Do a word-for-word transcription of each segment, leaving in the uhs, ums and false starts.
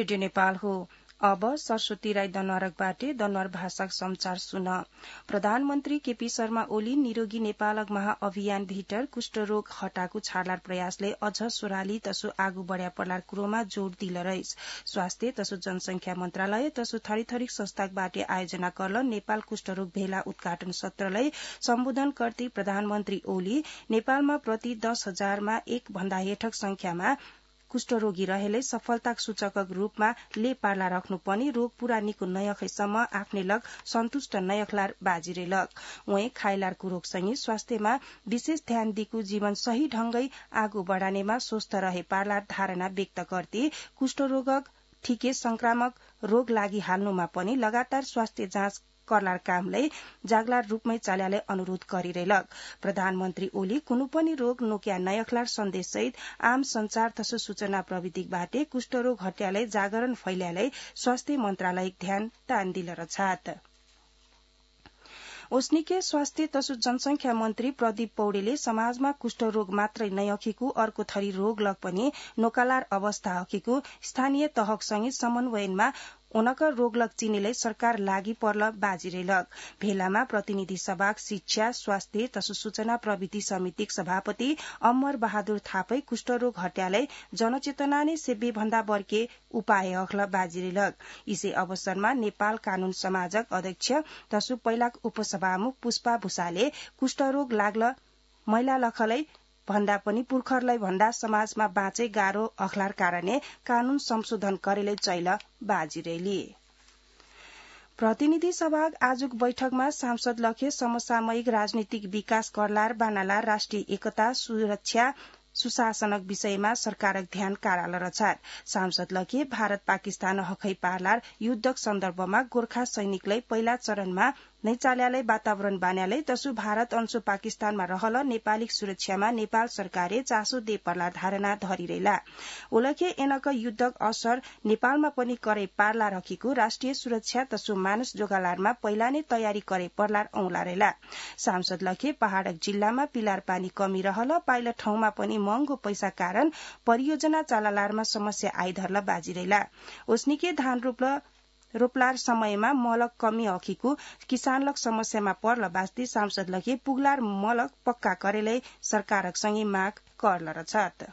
Radio Nepal हो। अब सरस्वती राई दनवारकबाटे दनवार भाषा समाचार सुन। प्रधानमन्त्री केपी शर्मा ओली निरोगी नेपालक महाअभियान भित्र कुष्ठरोग हटाको छाडलार प्रयासले अझ सोराली तसु आगू बढ़्या पर्लार कुरोमा जोड़ दिल रहिस। स्वास्थ्य तसु जनसंख्या मन्त्रालय तसु थरी थरी संस्थाबाटे आयोजना करल नेपाल कुष्ठरोग भेला उद्घाटन सत्रलाई सम्बोधन गर्दै प्रधानमन्त्री ओली नेपालमा प्रति दस हजारमा एक भन्दा हेठक संख्यामा कुष्ठरोगी रहेले सफलता सूचकक रूपमा ले पार्ला रख्नु पनि रोग पूरा निको नयखैसम्म आफ्ने लग सन्तुष्ट नयखलार बाजिरेलक। उहे खाइलार कुरोग सँगै स्वास्थ्यमा विशेष ध्यान दिएको जीवन सही ढंगै आगू बढ़ानेमा स्वस्थ रहे पार्लार धारणा व्यक्त गर्दै कुष्ठरोगक ठिके संक्रामक रोग लागि हाल्नुमा पनि लगातार स्वास्थ्य जाँच करलार कामलाई जागलार रूपमै चाल्याले अनुरोध गरिरहेलक। प्रधानमन्त्री ओली कुनै पनि रोग नोक्या नयखलार सन्देश सहित आम संचार तसो सूचना प्रविधिबाटे कुष्ठरोग हत्यालाई जागरण फैल्यालाई स्वास्थ्य मन्त्रालय ध्यान तान दिल रछात। ओस्निके स्वास्थ्य तसु जनसंख्या मन्त्री प्रदीप पौडेले समाजमा कुष्ठरोग मात्रै नयखेको अर्को थरी रोग लग पनि नोकालार अवस्था हकेको स्थानीय तहकसँगै समन्वयनमा उनका रोगलग चिनेलाई सरकार लागि पर्ल बाजिरेलक। भेलामा प्रतिनिधि सभा शिक्षा स्वास्थ्य तसु सूचना प्रविधि समितिक सभापति अमर बहादुर थापै कुष्ठरोग हत्यालाई जनचेतना नै सेब्बे भन्दा बर्के उपाय अख्ल बाजिरेलक। इसै अवसरमा नेपाल कानून समाजक अध्यक्ष तसु पहिलाक उपसभामुख पुष्पा भूषाले कुष्ठरोग लाग्ल महिला लखलाई भन्दा पनि पुर्खरलाई भन्दा समाजमा बाँचे गाह्रो अखलार कारणे कानून संशोधन करेले चैल बाजिरेली। प्रतिनिधि सभा आजुक बैठकमा सांसद लखे समसामयिक राजनीतिक विकास करलार बानालार राष्ट्रिय एकता सुरक्षा सुशासनक विषयमा सरकारक ध्यान काराल रछात। सांसद लखे भारत पाकिस्तान हखै पार्लार युद्धक सन्दर्भमा गोर्खा सैनिकलाई पहिला चरणमा नै चाल्यालै वातावरण बान्यालै तसु भारत अंशु पाकिस्तानमा रहल नेपाली सुरक्षामा नेपाल सरकारले चासो दे पर्ला धारणा धरिरहेला। उलखे एनक युद्धक असर नेपालमा पनि करे पार्ला रखेको राष्ट्रिय सुरक्षा तसु मानुष जोगालारमा पहिला नै तयारी करे पर्ला औंला रहेला। सांसद लखे पहाड़क जिल्लामा पिलार पानी कमी रहल पाइला ठाउँमा पनि महँगो पैसा कारण परियोजना चालालारमा समस्या आइधर्ल बाजिरहेला। ओस्निके धान रोप्ल रोपलार समयमा मलक कमी अखिको किसानलक समस्यामा पर्ल बास्ती सांसद लगे पुगलार मलक पक्का करेलै सरकारक सँगै माग करल रछात।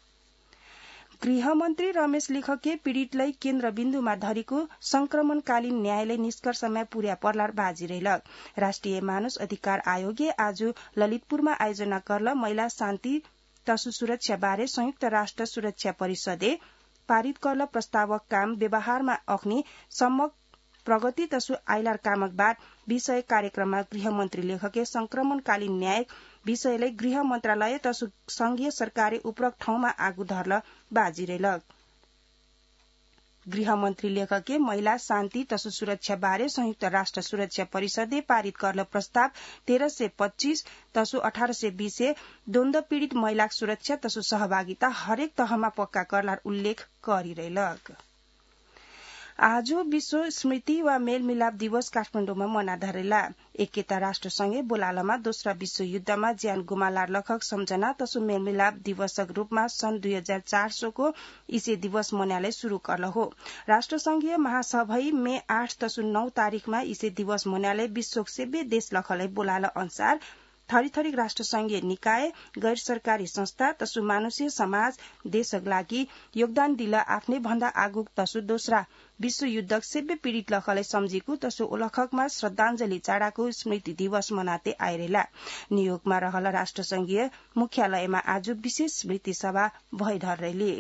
गृहमन्त्री रमेश लेखकले पीड़ितलाई केन्द्रबिन्दुमा धरेको संक्रमणकालीन न्यायालय निष्कर्षमा पुर्या पर्लार बाजिरहेलक। राष्ट्रिय मानुष अधिकार आयोगले आज ललितपुरमा आयोजना करल महिला शान्ति तसु सुरक्षा बारे संयुक्त राष्ट्र सुरक्षा परिषदले पारित करल प्रस्तावक काम व्यवहारमा अख्नी सम्मक प्रगति तसु आइलार कामक बाद विषय कार्यक्रममा गृहमन्त्री लेखकले संक्रमणकालीन न्याय विषयलाई गृह मन्त्रालय तसु संघीय सरकारले उपरोक्त ठाउँमा आगू धर्ल बाजिरहेलक। गृहमन्त्री लेखकले महिला शान्ति तसु सुरक्षा बारे संयुक्त राष्ट्र सुरक्षा परिषदले पारित करल प्रस्ताव तेरह सय पच्चीस तसु अठारह सय बीस द्वन्द पीड़ित महिला सुरक्षा तसु सहभागिता हरेक तहमा पक्का करलार उल्लेख गरिरहेलक। आज विश्व स्मृति वा मेलमिलाप दिवस काठमाडौँमा मनाइरहेला। एकेता राष्ट्रसँगै बोलालामा दोस्रा विश्व युद्धमा ज्यान गुमालार लखक सम्झना तसु मेलमिलाप दिवसक रूपमा सन् दुई हजार चार सौ को इसे दिवस मनाले शुरू करल हो। राष्ट्रसंघीय महासभै मे आठ तसु नौ तारीखमा इसे दिवस मनाले विश्वक सेब्बे देश लखलाई बोलाल अनुसार थरी थरी राष्ट्रसंघीय निकाय गैर सरकारी संस्था तसु मानुषीय समाज देशक लागि योगदान दिल आफ्नै भन्दा आगु तसु दोस्रा विश्व युद्धक सेब्बे पीड़ित लखलाई सम्झेको तसु ओलखकमा श्रद्धांजलि चाडाको स्मृति दिवस मनाते आइरेला। न्यूयोर्कमा रहल राष्ट्रसंघीय मुख्यालयमा आज विशेष स्मृति सभा भइरहेले।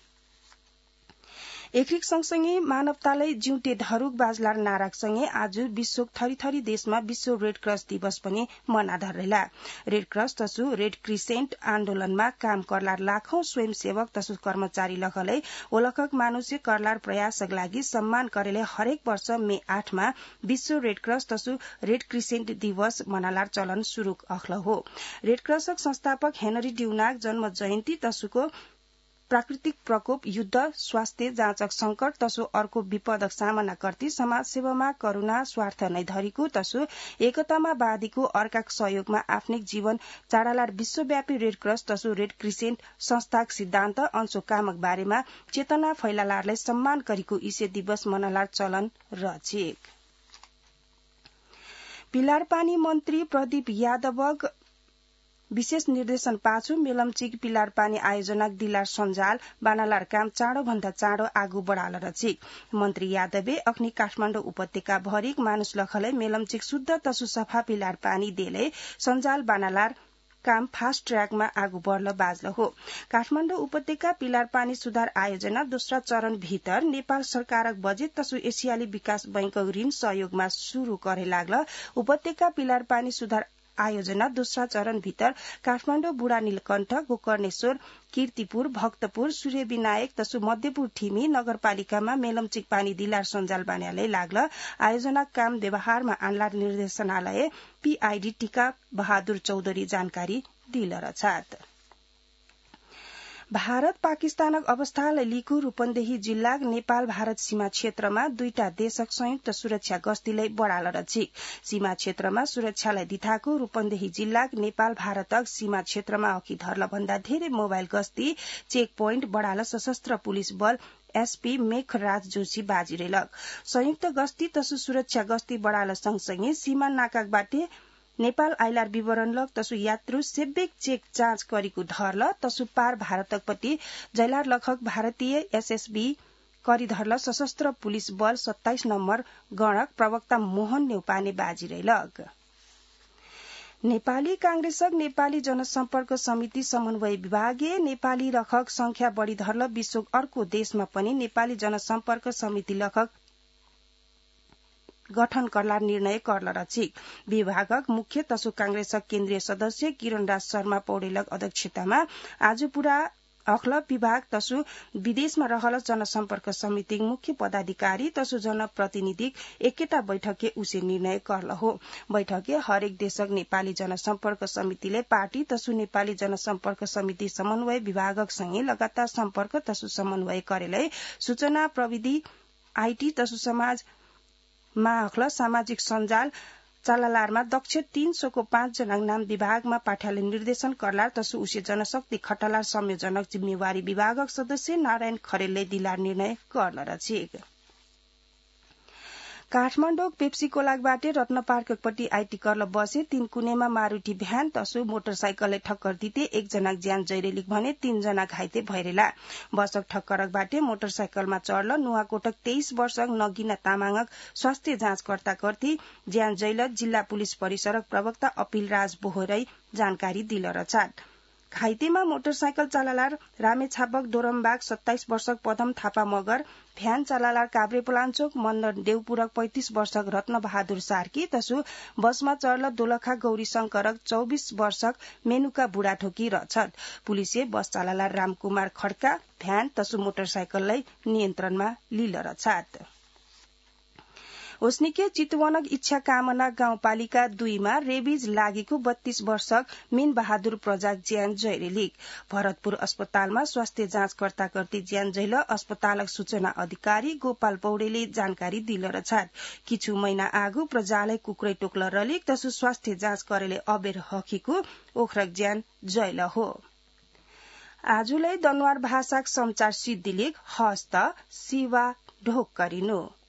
एफ्रिक सँगसँगै मानवतालाई जिउटे धरुक बाजलार नाराकसँगै आज विश्वक थरी थरी देशमा विश्व रेड क्रस दिवस पनि मनाइरहेला। रेड क्रस तसु रेड क्रिसेन्ट आन्दोलनमा काम करलार लाखौं स्वयंसेवक तसु कर्मचारी लखलाई ओलखक मानुष्य करलार प्रयासक लागि सम्मान करेले हरेक वर्ष मे आठमा विश्व रेड क्रस तसु रेड क्रिसेन्ट दिवस मनालार चलन शुरू अख्ल हो। रेड क्रसक संस्थापक हेनरी ड्युनाक जन्म जयन्ती तसुको प्राकृतिक प्रकोप युद्ध स्वास्थ्य जाँचक संकट तसो अर्को विपदक सामना गर्दै समाजसेवामा करूणा स्वार्थ नै धरीको तसो एकतामा बाँधीको अर्काक सहयोगमा आफ्नै जीवन चाडालार विश्वव्यापी रेडक्रस तसो रेड क्रिसेन्ट संस्थाक सिद्धान्त अंशो कामक बारेमा चेतना फैलालारलाई सम्मान गरेको इसे दिवस मनालार चलन रचेक पिलारपानी मन्त्री प्रदीप यादव विशेष निर्देशन पाँचो मेलम्चिक पिलारपानी आयोजना दिलार सञ्जाल बानालार काम चाँडो भन्दा चाँडो आगू बढ़ाल रचिक मन्त्री यादवले अख्नी काठमाडौँ उपत्यका भरिक मानुष लखलै मेलम्चिक शुद्ध तसु सफा पिलारपानी देले सञ्जाल बानालार काम फास्ट ट्र्याकमा आगू बढ़ल बाजल हो काठमाडौँ उपत्यका पिलारपानी सुधार आयोजना दोस्रा चरण भीतर नेपाल सरकारक बजेट तसु एसियाली विकास बैंक ऋण सहयोगमा शुरू करे लाग्ल उपत्यका पिलारपानी सुधार आयोजना दोस्रा चरण भीतर काठमाडौँ बुढा नीलकण्ठ गोकर्णेश्वर कीर्तिपुर भक्तपुर सूर्यविनायक तसु मध्यपुर ठिमी नगरपालिकामा मेलम्चिक पानी दिलार सञ्जाल बान्यालै लाग्ल आयोजना काम व्यवहारमा आनलार निर्देशनालय पीआईडी टीका बहादुर चौधरी जानकारी दिल रछात भारत पाकिस्तानक अवस्थालाई लिकु रूपन्देही जिल्ला नेपाल भारत सीमा क्षेत्रमा दुईटा देशक संयुक्त सुरक्षा गस्तीलाई बढ़ाल रचिक सीमा क्षेत्रमा सुरक्षालाई दिथाको रूपन्देही जिल्ला नेपाल भारतक सीमा क्षेत्रमा अघि धर्ल भन्दा धेरै मोबाइल गस्ती चेक पोइन्ट बढ़ाल सशस्त्र पुलिस बल एसपी मेघराज जोशी बाजिरेलक संयुक्त गस्ती तसु सुरक्षा गस्ती बढ़ाल सँगसँगै सीमा नाकाबाटे नेपाल आइलार विवरण लग तसु यात्रु सेब्बेक चेक जाँच गरेको धर्ल तसु पार भारतकपट्टि जैलार लखक भारतीय एसएसबी करिधर्ल सशस्त्र पुलिस बल सत्ताइस नम्बर गणक प्रवक्ता मोहन नेउपाने बाजिरेलक नेपाली कांग्रेसक नेपाली जनसम्पर्क समिति समन्वय विभागीय नेपाली लखक संख्या बढ़ी धर्ल विश्वक अर्को देशमा पनि नेपाली जनसम्पर्क समिति लखक गठन करला निर्णय करल रचिक विभागक मुख्य तसु कांग्रेसक केन्द्रीय सदस्य किरण राज शर्मा पौडेलक अध्यक्षतामा आज पूरा अखल विभाग तसु विदेशमा रहल जनसम्पर्क समिति मुख्य पदाधिकारी तसु जनप्रतिनिधि एकेटा बैठके उसे निर्णय करल हो बैठके हरेक देशक नेपाली जनसम्पर्क समितिले पार्टी तसु नेपाली जनसम्पर्क समिति समन्वय विभागक सँगै लगातार सम्पर्क तसु समन्वय करेलै सूचना प्रविधि आईटी तसु समाज माखल सामाजिक सञ्जाल चालालारमा दक्ष तीन सौको पाँच जना नाम विभागमा पाठ्यालय निर्देशन करलार तसु उसे जनशक्ति खटालार संयोजनक जिम्मेवारी विभागक सदस्य नारायण खरेलले दिलार निर्णय गर्न रचिक काठमाडौँ पेप्सी कोलाकबाटे रत्न पार्कपट्टि आईटी करल बसे तीन कुनेमा मारुति भ्यान तसु मोटरसाइकलले ठक्कर दिते एकजना ज्यान जैरेलिक भने तीन जना घाइते भइरेला बसक ठक्करकबाटे मोटरसाइकलमा चढल नुवाकोटक तेइस वर्षक नगिना तामाङक स्वास्थ्य जाँचकर्ता कर्ती ज्यान जैलक जिल्ला पुलिस परिसरक प्रवक्ता अपिल राज बोहरै जानकारी दिल रचाट घाइतेमा मोटरसाइकल चालालार रामेछापक दोरमबाग सत्ताइस वर्षक पदम थापा मगर भ्यान चालालार काभ्रे पलाञ्चोक मन्दन देवपुरक पैंतिस वर्षक रत्न बहादुर सार्की तसु बसमा चढल दोलखा गौरी शंकरक चौबीस वर्षक मेनुका बुढाठोकी रछन् पुलिसले बस चालालार रामकुमार खड्का भ्यान तसु मोटरसाइकललाई नियन्त्रणमा लिल रछात ओस्निके चितवनक इच्छा कामना गाउँपालिका दुईमा रेबिज लागेको बत्तीस वर्षक मीन बहादुर प्रजाक ज्यान जैरेलिक भरतपुर अस्पतालमा स्वास्थ्य जाँचकर्ता कर्ती ज्यान जैल अस्पतालक सूचना अधिकारी गोपाल पौडेले जानकारी दिल रछात किछु महिना आगु प्रजालाई कुकुरै टोक्ल रलिक तसु स्वास्थ्य जाँच करेले अबेर हकीको ओखरक ज्यान जैल हो आजुलाई दनवार भाषाक समाचार सिद्धिलेख हस्त शिवा ढोक गरिनु।